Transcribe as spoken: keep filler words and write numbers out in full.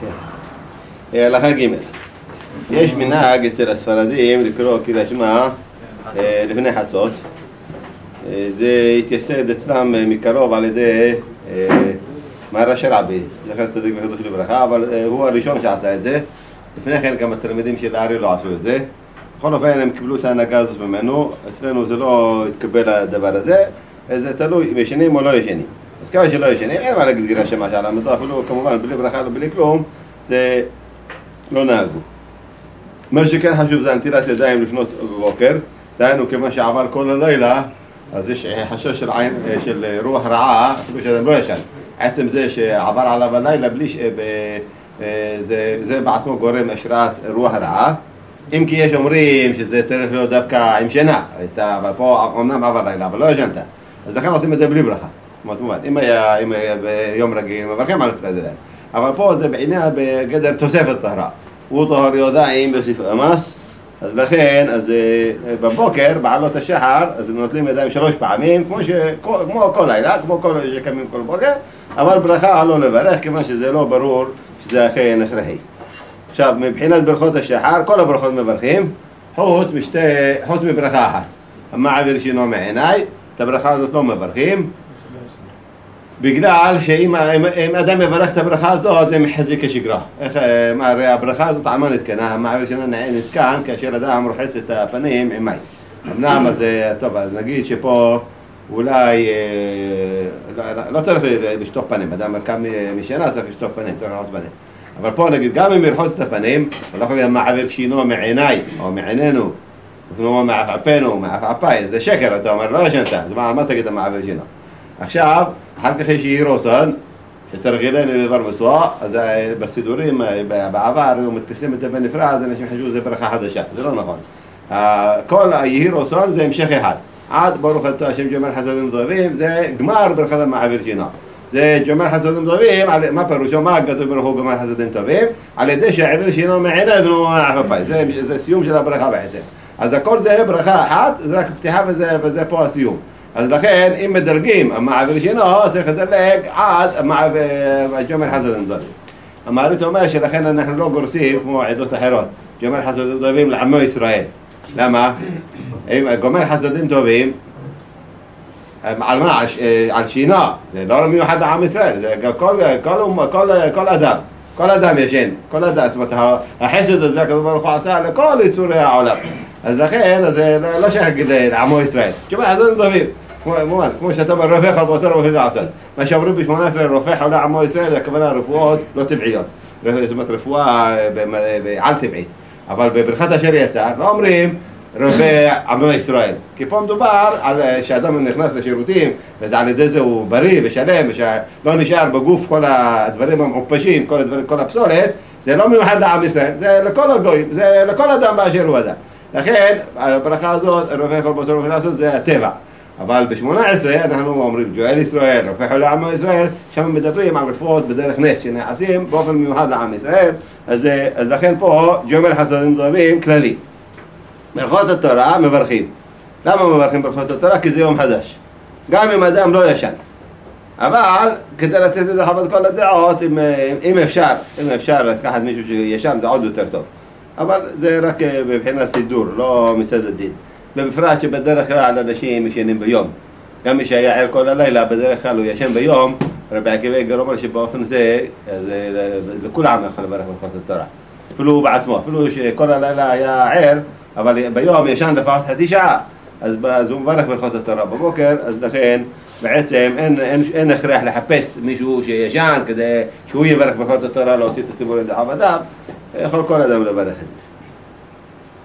הלכה ג' יש מנהג אצל הספרדים לקרוא קריאת שמע לפני חצות. זה התייסד אצלם מקרוב על ידי מהר"ש רבי, זכר צדיק וקדוש לברכה, אבל הוא הראשון שעשה את זה. לפני כן גם התלמידים של הארי לא עשו את זה. בכל אופן הם קיבלו את ההנהגה הזאת ממנו. אצלנו זה לא התקבל הדבר הזה, זה תלוי אם ישנים או לא ישנים. אז כאלה שלא ישנים, אין מה להגיד קריאת שמע שעלה, אפילו כמובן בלי ברכה ובלי כלום, זה לא נהגו. מה שכן חשוב זה נטילת ידיים לפנות בבוקר, דהיינו כיוון שעבר כל הלילה, אז יש חשש של, עין, של רוח רעה, אפילו שאדם לא ישן. עצם זה שעבר עליו הלילה, בלי ש... זה, זה בעצמו גורם השראת רוח רעה. אם כי יש אומרים שזה צריך להיות דווקא עם שינה, אבל פה אמנם עבר לילה, אבל לא ישנת. אז לכן עושים את זה בלי ברכה. כמובן, אם היה, אם היה ביום רגיל, מברכים על נטילת ידיים. אבל פה זה בעניין בגדר תוספת טהרה. הוא טהור ידיים יוסיף אמס, אז לכן, אז בבוקר, בעלות השחר, אז נוטלים ידיים שלוש פעמים, כמו, ש, כמו כל לילה, כמו כל שקמים כל בוקר, אבל ברכה לא לברך, כיוון שזה לא ברור שזה אכן הכרחי. עכשיו, מבחינת ברכות השחר, כל הברכות מברכים, חוץ, משתי, חוץ מברכה אחת. המעביר שינו מעיניי, את הברכה הזאת לא מברכים, בגלל שאם אם אדם מברך את הברכה הזאת, זה מחזיק כשגרה. איך, מה, הרי הברכה הזאת על מה נתקנה? המעביר שינו נתקן כאשר אדם רוחץ את הפנים עם מים. אמנם אז, טוב, אז נגיד שפה אולי לא, לא צריך לשטוף פנים, אדם קם משינה צריך לשטוף פנים, צריך לרחוץ פנים. אבל פה נגיד, גם אם ירחוץ את הפנים, הוא לא יכול להיות מעביר שינו מעיניי, או מעינינו, או מעפעפנו, מעפעפיי, זה שקר, אתה אומר, לא ישנת, אז מה, על מה תגיד המעביר שינו? עכשיו, אחר כך יש ירוסון, שתרגילנו לדבר מסוע, אז בסידורים, בעבר, היו מדפיסים את זה בנפרד, אנשים חשבו שזה ברכה חדשה, זה לא נכון. כל הירוסון זה המשך אחד. עד ברוך אתה השם ג'מל חסדים טובים, זה גמר ברכת המעביר שינו. זה ג'מל חסדים טובים, מה פירושו? מה כתוב ברוך הוא גמל חסדים טובים? על ידי שהעביר שינו מעינינו מעפעפיי, זה, זה סיום של הברכה בעצם. אז הכל זה ברכה אחת, זה רק פתיחה וזה, וזה פה הסיום. אז לכן, אם מדרגים המעביר שינו, צריך לדלג עד ג'מל חסדים טובים. המעריץ אומר שלכן אנחנו לא גורסים כמו עדות אחרות, ג'מל חסדים טובים לעמו ישראל. למה? גומל חסדים טובים, על מה? על שינה, זה לא מיוחד לעם ישראל, זה כל, כל, כל, כל אדם, כל אדם ישן, כל אדם, זאת אומרת, החסד הזה כתוב ברוך הוא עשה לכל יצורי העולם, אז לכן, זה לא שייך לעמו ישראל, גומל חסדים טובים, כמו שאתה אומר, רופא חול באותו רופא לעשות, מה שאומרים ב-שמונה עשרה רופא חולה עמו ישראל, זה הכוונה רפואות לא טבעיות, זאת אומרת, רפואה על טבעית, אבל בברכת אשר יצא, לא אומרים, רופא עמו ישראל. כי פה מדובר על שאדם נכנס לשירותים, וזה על ידי זה הוא בריא ושלם, ושלא נשאר בגוף כל הדברים המעופשים, כל הדברים, כל הפסולת, זה לא מיוחד לעם ישראל, זה לכל הגויים, זה לכל אדם באשר הוא אדם. לכן, הברכה הזאת, רופא יכול בסור רופא לעשות, זה הטבע. אבל ב-שמונה עשרה אנחנו אומרים גואל ישראל, רופא חולה עמו ישראל, שם מדברים על רפואות בדרך נס שנעשים באופן מיוחד לעם ישראל, אז, אז לכן פה ג'מל חסדים טובים כללי. ברכות התורה מברכים. למה מברכים ברכות התורה? כי זה יום חדש. גם אם אדם לא ישן. אבל כדי לצאת את חוות כל הדעות, אם, אם אפשר, אם אפשר לקחת מישהו שישן זה עוד יותר טוב. אבל זה רק מבחינת סידור, לא מצד הדין. ובפרט שבדרך כלל אנשים ישנים ביום. גם מי שהיה ער כל הלילה, בדרך כלל הוא ישן ביום, רבי עקיבא איגר אומר שבאופן זה, לכולם יכול לברך ברכות התורה. אפילו הוא בעצמו, אפילו שכל הלילה היה ער, אבל ביום ישן לפחות חצי שעה, אז, אז הוא מברך ברכות התורה בבוקר, אז לכן בעצם אין, אין, אין הכרח לחפש מישהו שישן כדי שהוא יברך ברכות התורה להוציא את הציבור לידי חובתיו, יכול כל אדם לברך את זה.